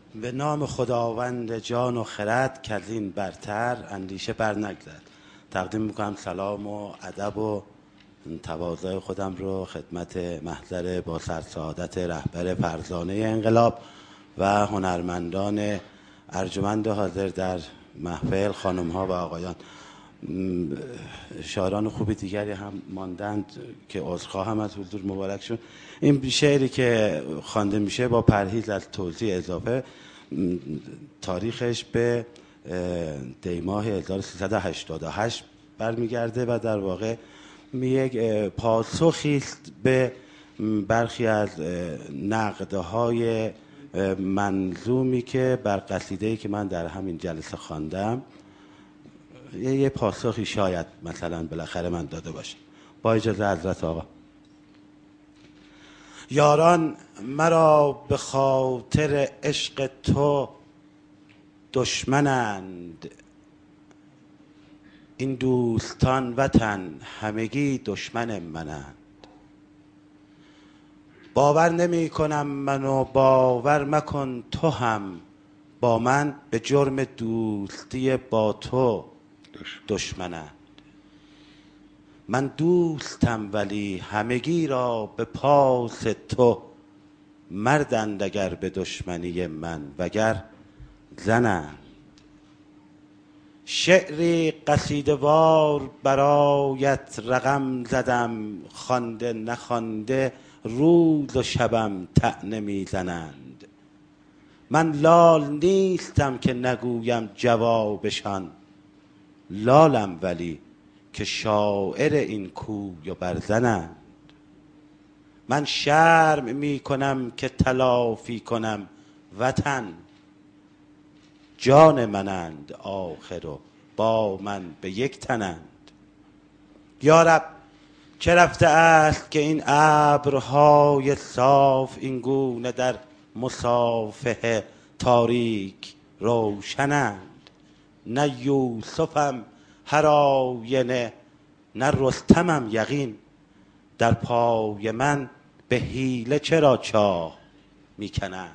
به نام خداوند جان و خرد که از این برتر اندیشه بر نگذرد. تقدیم میکنم سلام و ادب و تواضع خودم رو خدمت محضر با سرسعادت رهبر فرزانه انقلاب و هنرمندان ارجمند حاضر در محفل، خانم ها و آقایان. شاعران خوبی دیگری هم ماندند که عذرخواهم از حضور مبارکشون. این شعری که خوانده میشه با پرهیز از توضیح اضافه تاریخش به دیماه 1388 برمیگرده و در واقع یک پاسخی است به برخی از نقدهای منظومی که بر قصیده‌ای که من در همین جلسه خواندم یه پاسخی شاید مثلا بالاخره من داده باشم. با اجازه حضرت آقا. یاران مرا به خاطر عشق تو دشمنند، این دوستان وطن همگی دشمن منند. باور نمی کنم منو باور مکن تو هم، با من به جرم دوستی با تو دشمنند. من دوستم ولی همگی را به پاس تو مردند اگر به دشمنی من وگر زنند. شعری قصیده وار برایت رقم زدم، خوانده نخوانده روز و شبم طعنه میزنند. من لال نیستم که نگویم جوابشان، لالم ولی که شاعر این کوی و برزنند. من شرم می کنم که تلافی کنم وطن، جان منند آخر و با من به یک تنند. یارب چه رفته است که این ابرهای صاف این گونه در مصافحه تاریک روشنند. نه یوسفم هر آینه نه رستمم یقین، در پای من به حیله چرا چاه میکنند.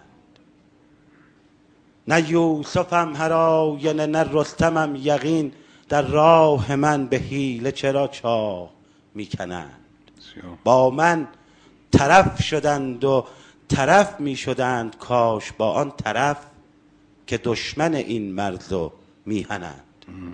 نه یوسفم هر آینه نه رستمم یقین، در راه من به حیله چرا چاه میکنند. با من طرف شدند و طرف میشدند کاش با آن طرف که دشمن این مرز و میهنند.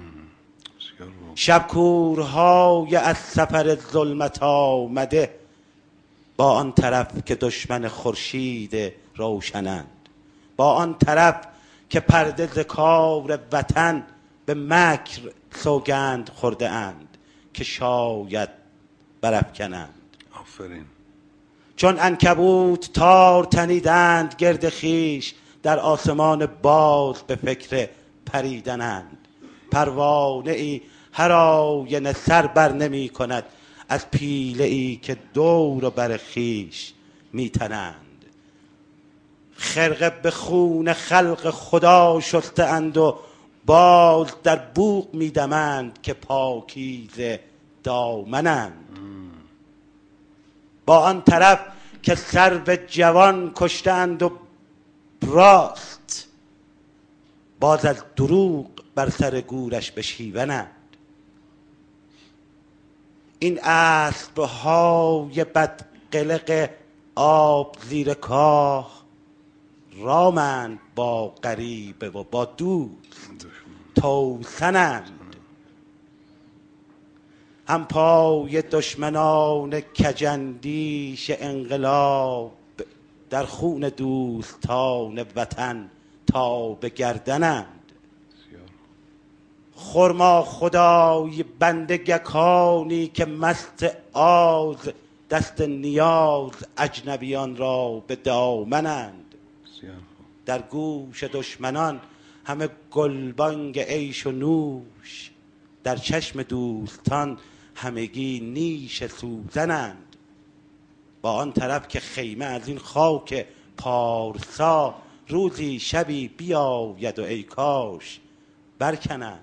شب کورهای از سفر ظلمت آمده، با آن طرف که دشمن خورشید روشنند. با آن طرف که پرده ز کار وطن به مکر سوگند خورده اند که شاید برافکنند. آفرین. چون عنکبوت تار تنیدند گرد خیش، در آسمان باز به فکر پریدنند. پروانه ای هر آینه سر بر نمی کند از پیله ای که دور و بر خیش میتنند. خرقه به خون خلق خدا شسته اند و باز در بوق میدمند که پاکیزه دامنند. با آن طرف که سرو جوان کشتند و راست، باز از دروغ بر سر گورش بشیونند. این اسبهای بدقلق آب زیر کاه، رامند با غریبه و با دوست توسنند. هم پای دشمنان کجندیش انقلاب، در خون دوستان وطن تا به گردنند. خرما خدای بنده گکانی که مست آز، دست نیاز اجنبیان را به دامنند. در گوش دشمنان همه گلبانگ عیش و نوش، در چشم دوستان همگی نیش سوزنند. با آن طرف که خیمه از این خاک پارسا، روزی شبی بیاید و ای کاش برکنند.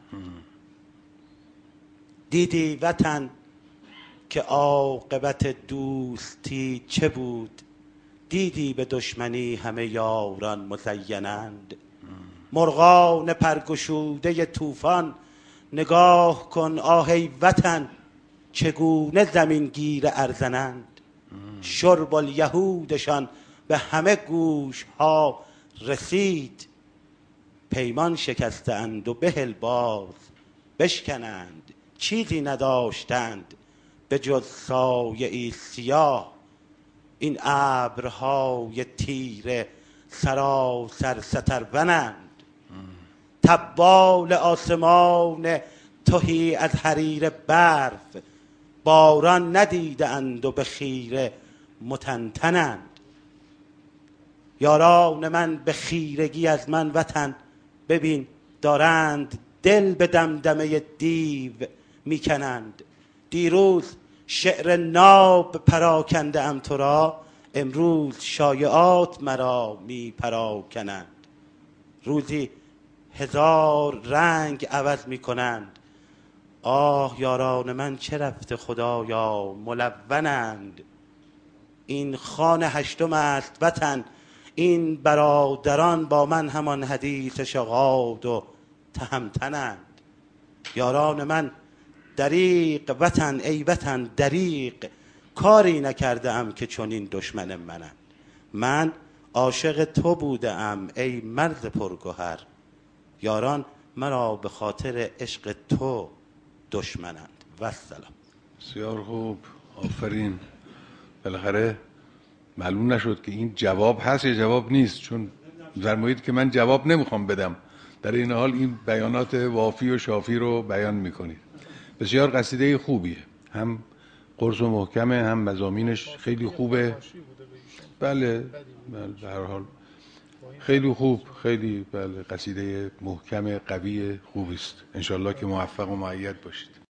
دیدی وطن که عاقبت دوستی چه بود، دیدی به دشمنی همه یاران مزینند. مرغان پرگشوده طوفان نگاه کن آه ای وطن چگونه زمین گیر ارزنند. شرب الیهودشان به همه گوش ها رسید، پیمان شکستند و بهل باز بشکنند. چیزی نداشتند به جز سایه ای سیاه، این ابرهای تیره سراسر سترونند. تبال آسمان تهی از حریر برف، باران ندیدند و به خیره متنتنند. یاران من به خیرگی از من وطن ببین، دارند دل به دمدمه دیو میکنند. دیروز شعر ناب پراکنده ام تو را، امروز شایعات مرا می پراکنند. روزی هزار رنگ عوض می کنند، آه یاران من چه رفته خدایا ملونند. این خان هشتم است وطن، این برادران با من همان حدیث شغاد و تهمتنند. یاران من دریغ وطن ای وطن دریغ، کاری نکرده ام که چنین دشمن منند. من عاشق تو بوده ام ای مرد پرگوهر، یاران مرا به خاطر عشق تو دشمنند. والسلام. بسیار خوب، آفرین. بالاخره معلوم نشد که این جواب هست یا جواب نیست، چون فرمایید که من جواب نمیخوام بدم، در این حال این بیانات وافی و شافی رو بیان میکنید. بسیار قصیده خوبیه، هم قرص و محکمه، هم مضامینش خیلی خوبه. بله به هر حال خیلی خوب، خیلی بله قصیده محکم قوی خوبی است. انشالله که موفق و مؤید باشید.